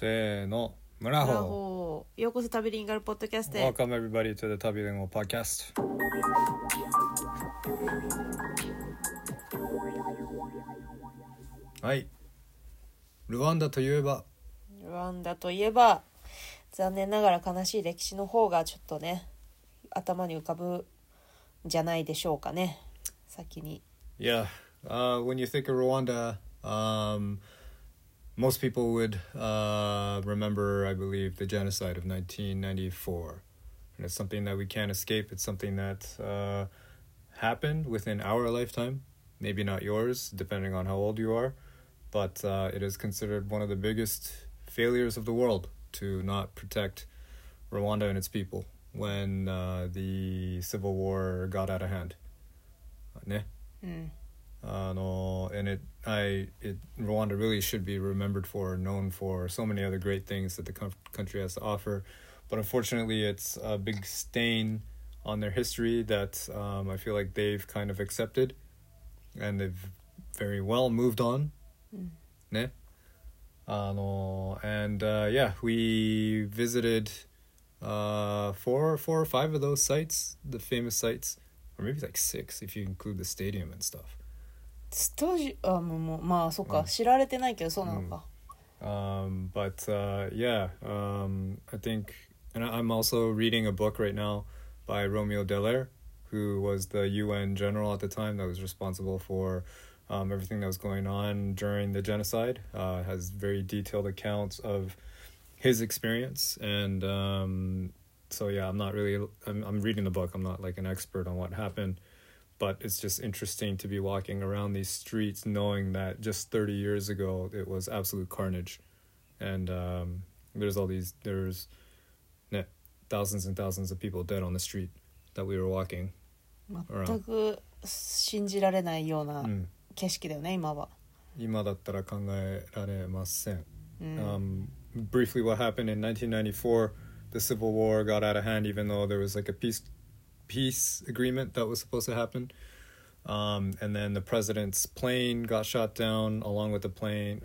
せーの、村穂。ようこそ旅リンガルポッドキャストへ。 Welcome everybody to the 旅リンゴ podcast. はい、ルワンダといえば残念ながら悲しい歴史の方がちょっとね頭に浮かぶんじゃないでしょうかね。先に Yeah, when you think of Rwanda, most people would remember, I believe, the genocide of 1994. And it's something that we can't escape. It's something that happened within our lifetime. Maybe not yours, depending on how old you are. But it is considered one of the biggest failures of the world to not protect Rwanda and its people when the civil war got out of hand. ね。And Rwanda really should be remembered for, known for so many other great things that the country has to offer, but unfortunately it's a big stain on their history that I feel like they've kind of accepted, and they've very well moved on. ね。We visited 4 or 5 of those sites, the famous sites, or maybe like 6 if you include the stadium and stuff. スタジアムもまあそっか、知られてないけどそうなのか。 I think, and I'm also reading a book right now by Romeo Dallaire, who was the UN general at the time that was responsible for everything that was going on during the genocide. Has very detailed accounts of his experience, and I'm reading the book. I'm not like an expert on what happened, but it's just interesting to be walking around these streets knowing that just 30 years ago it was absolute carnage, and there's thousands and thousands of people dead on the street that we were walking around. 全く信じられないような景色だよね、今は。 今だったら考えられません。Briefly, what happened in 1994, the Civil War got out of hand, even though there was like a peace agreement that was supposed to happen. And then the president's plane got shot down. Along with the plane,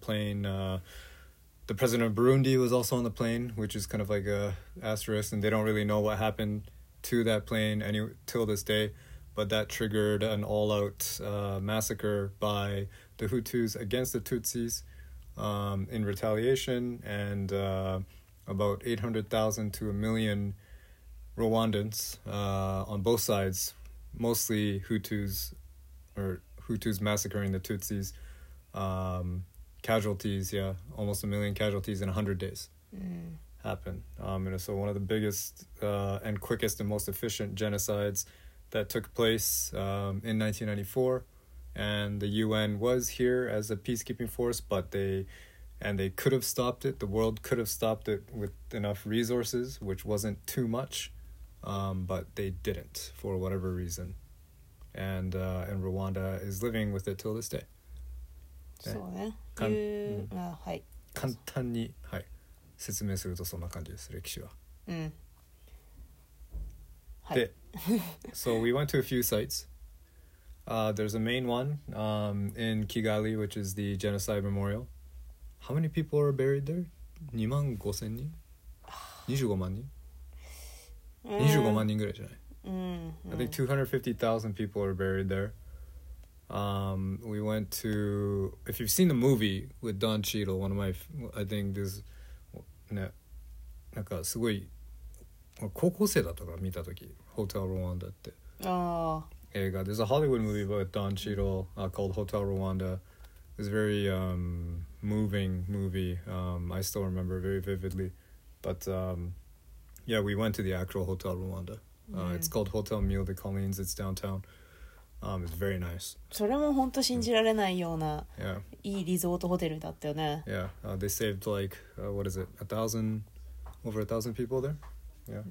the president of Burundi was also on the plane, which is kind of like a asterisk, and they don't really know what happened to that plane till this day. But that triggered an all-out massacre by the Hutus against the Tutsis in retaliation, and about 800,000 to 1 million Rwandans on both sides, mostly Hutus massacring the Tutsis. Casualties, almost 1 million casualties in 100 days happened. And so one of the biggest and quickest and most efficient genocides that took place in 1994. And the UN was here as a peacekeeping force, but they could have stopped it. The world could have stopped it with enough resources, which wasn't too much. But they didn't for whatever reason, and Rwanda is living with it till this day. そうね。はい。 簡単に説明するとそんな感じです、歴史は。はい。で、so we went to a few sites. There's a main one in Kigali, which is the Genocide Memorial. How many people are buried there? 25,000人 ?25 万人25万人ぐらいじゃない？ I think 250,000 people are buried there. We went to, if you've seen the movie with Don Cheadle, one of my, I think this ね、なんかすごい高校生だったから見たとき Hotel Rwanda って映画。There's a Hollywood movie about Don Cheadle called Hotel Rwanda. It's a very moving movie. I still remember very vividly, but we went to the actual Hotel Rwanda. It's called Hotel Mille des Collines. It's downtown. It's very nice. それも本当信じられないような、いいリゾートホテルだったよね。 Yeah, they saved like what is it? Over 1,000 people there. Yeah.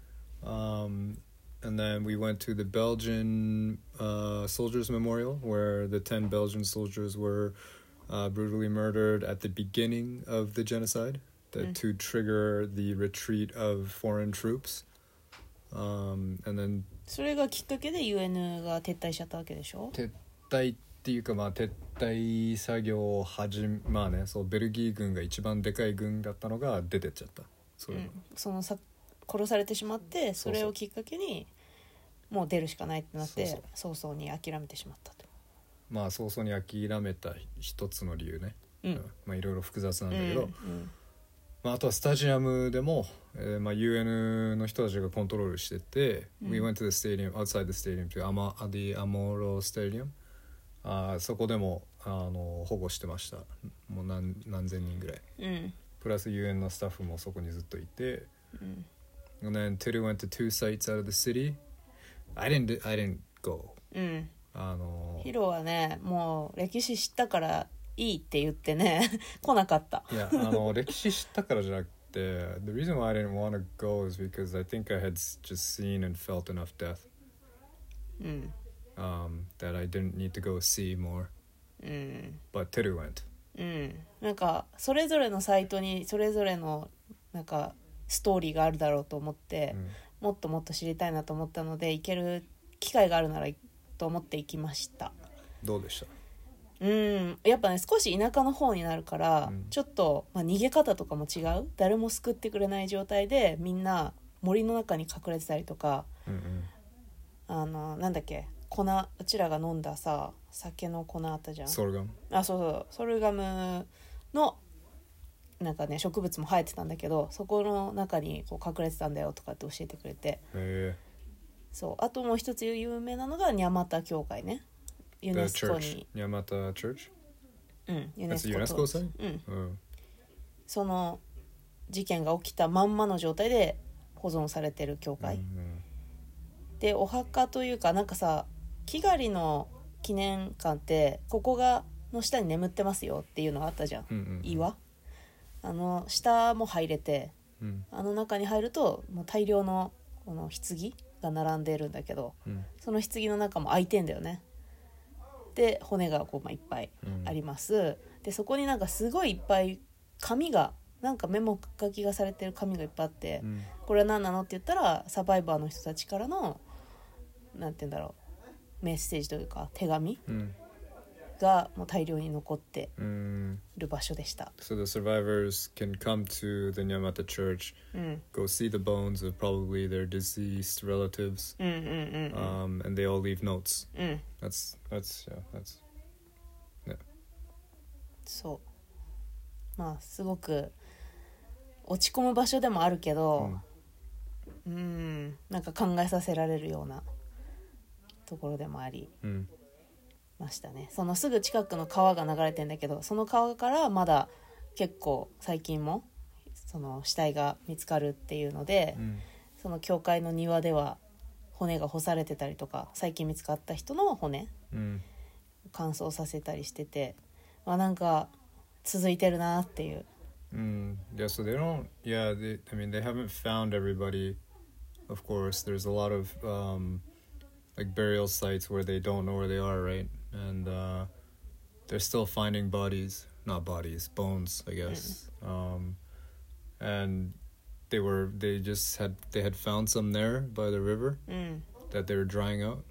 And then we went to the Belgian Soldiers Memorial, where the 10 Belgian soldiers were brutally murdered at the beginning of the genocide, to trigger the retreat of foreign troops. And then それがきっかけで UN が撤退しちゃったわけでしょ？ 撤退っっていうかまあ撤退作業をまあね、そうベルギー軍が一番でかい軍だったのが出てっちゃった。それは、 その殺されてしまって、それをきっかけにもう出るしかないってなって、早々に諦めてしまったと。 まあ早々に諦めた一つの理由ね、まあいろいろ複雑なんだけど、まあ、あとはスタジアムでも、まあ、UN の人たちがコントロールしてて、We went to the stadium, outside the stadium to the Amoro Stadium、そこでも保護してました。もう何千人ぐらい、プラス UN のスタッフもそこにずっといて、and then Teru went to two sites out of the city. I didn't go、 ヒロはね、もう歴史知ったからいいって言ってね来なかった。 いや歴史知ったからじゃなくてthe reason why I didn't want to go is because I think I had just seen and felt enough death、that I didn't need to go see more、but Teru went、 なんかそれぞれのサイトにそれぞれのなんかストーリーがあるだろうと思って、もっともっと知りたいなと思ったので、行ける機会があるならと思って行きました。 どうでした？ やっぱね、少し田舎の方になるから、ちょっと、まあ、逃げ方とかも違う。誰も救ってくれない状態でみんな森の中に隠れてたりとか、なんだっけ、うちらが飲んださ酒の粉あったじゃん。 ソルガム。 そうソルガムのなんかね植物も生えてたんだけど、そこの中にこう隠れてたんだよとかって教えてくれて、そう。あともう一つ有名なのがニャマタ教会ね。ユネスコに。 ニャマタ Church？ ユネスコと。 ユネスコその事件が起きたまんまの状態で保存されてる教会。で、お墓というかなんかさ、キガリの記念館ってここの下に眠ってますよっていうのがあったじゃん。岩。下も入れて、中に入るともう大量のこの棺が並んでるんだけど、その棺の中も開いてんだよね。で骨がこう、いっぱいあります、でそこになんかすごいいっぱい紙がなんかメモ書きがされてる紙がいっぱいあって、これは何なのって言ったらサバイバーの人たちからのなんて言うんだろう、メッセージというか手紙、がもう大量に残ってる場所でした。 So the survivors can come to the Nyamata church, go see the bones of probably their deceased relatives, and they all leave notes. That's yeah. そう。まあすごく落ち込む場所でもあるけど、なんか考えさせられるようなところでもあり。ましたね。そのすぐ近くの川が流れてんだけど、その川からまだ結構最近もその死体が見つかるっていうので、その教会の庭では骨が干されてたりとか、最近見つかった人の骨、乾燥させたりしてて、なんか続いてるなっていう。 Yeah, so they don't. Yeah, I mean, they haven't found everybody. Of course, there's a lot of like burial sites where they don't know where they are, right? And they're still finding bones, I guess. And they had found some there by the river that they were drying out.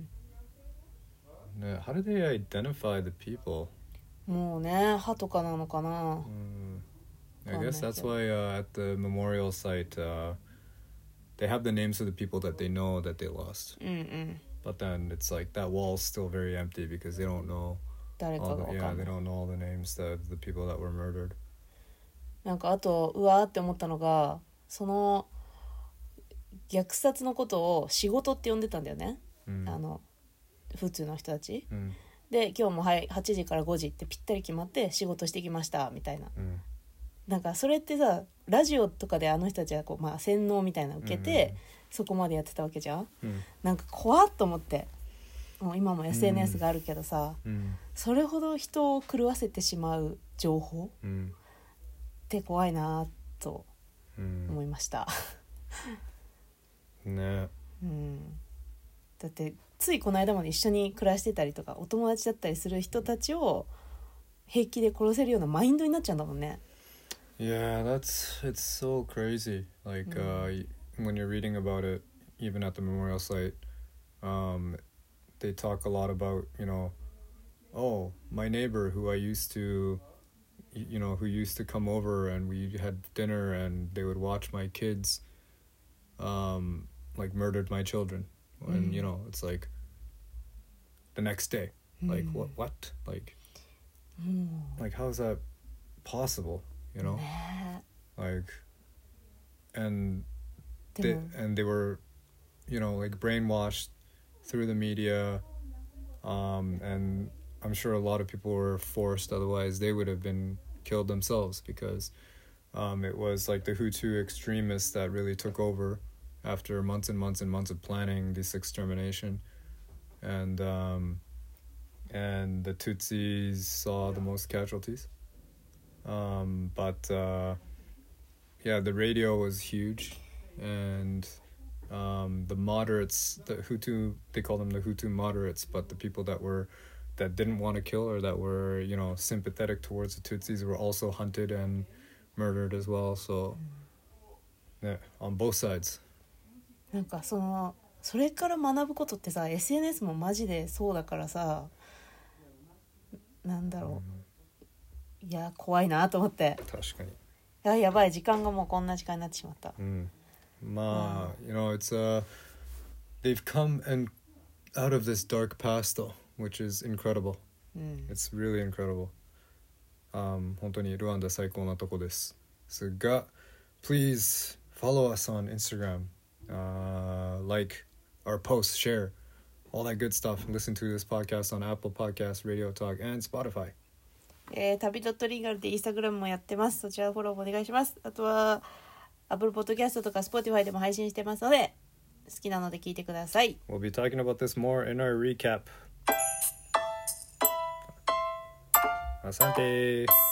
Now, how do they identify the people? もうね、歯とかなのかな。 I guess that's why at the memorial site they have the names of the people that they know that they lost. But then it's like that wall's still very empty because they don't know they don't know all the names of the people that were murdered. なんかあとうわーって思ったのが、その虐殺のことを仕事って呼んでたんだよね、普通の人たち、で今日も8時から5時ってぴったり決まって仕事してきましたみたいな、なんかそれってさ、ラジオとかであの人たちはこう、洗脳みたいなの受けて、そこまでやってたわけじゃん、なんか怖っと思って。もう今も SNS があるけどさ、それほど人を狂わせてしまう情報、って怖いなと思いました、 ね。 だってついこの間まで一緒に暮らしてたりとかお友達だったりする人たちを平気で殺せるようなマインドになっちゃうんだもんね。 Yeah, it's so crazy. Like when you're reading about it, even at the memorial site, they talk a lot about, oh, my neighbor who I used to, who used to come over and we had dinner and they would watch my kids, like murdered my children. And, it's like the next day. Like, what? Like, how is that possible? Like, and they were, like brainwashed through the media, and I'm sure a lot of people were forced, otherwise they would have been killed themselves, because it was like the Hutu extremists that really took over after months and months and months of planning this extermination, and the Tutsis saw the most casualties. But the radio was huge, and the moderates, the Hutu, they call them the Hutu moderates, but the people that didn't want to kill, or that were, sympathetic towards the Tutsis, were also hunted and murdered as well. So, on both sides. なんかそれから学ぶことってさ、 SNS もマジでそうだからさ、なんだろう、いや怖いなと思って。 確かに。 やばい、時間がもうこんな時間になってしまった。 まあ、it's they've come and out of this dark past though, which is incredible. It's really incredible. 本当にルワンダ最高なとこですが、please follow us on Instagram, like our posts, share all that good stuff, and listen to this podcast on Apple Podcasts, Radio Talk, and Spotify. 旅.legal でインスタグラムもやってます。そちらフォローもお願いします。あとは Apple Podcast とか Spotify でも配信してますので、好きなので聞いてください。 We'll be talking about this more in our recap. Asante.